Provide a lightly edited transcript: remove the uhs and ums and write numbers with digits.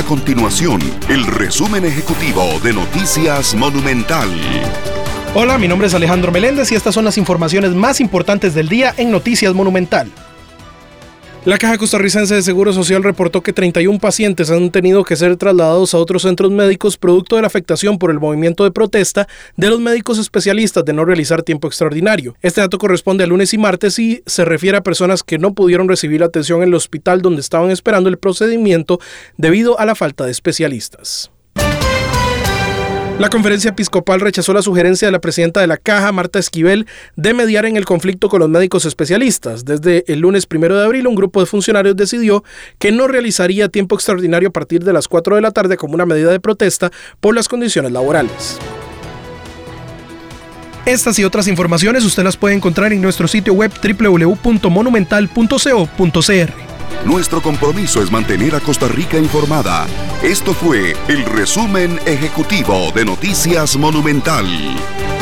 continuación el resumen ejecutivo de Noticias Monumental. Hola, mi nombre es Alejandro Meléndez y estas son las informaciones más importantes del día en Noticias Monumental. La Caja Costarricense de Seguro Social reportó que 31 pacientes han tenido que ser trasladados a otros centros médicos producto de la afectación por el movimiento de protesta de los médicos especialistas de no realizar tiempo extraordinario. Este dato corresponde a lunes y martes y se refiere a personas que no pudieron recibir atención en el hospital donde estaban esperando el procedimiento debido a la falta de especialistas. La Conferencia Episcopal rechazó la sugerencia de la presidenta de la Caja, Marta Esquivel, de mediar en el conflicto con los médicos especialistas. Desde el lunes 1 de abril, un grupo de funcionarios decidió que no realizaría tiempo extraordinario a partir de las 4 de la tarde como una medida de protesta por las condiciones laborales. Estas y otras informaciones usted las puede encontrar en nuestro sitio web www.monumental.co.cr. Nuestro compromiso es mantener a Costa Rica informada. Esto fue el resumen ejecutivo de Noticias Monumental.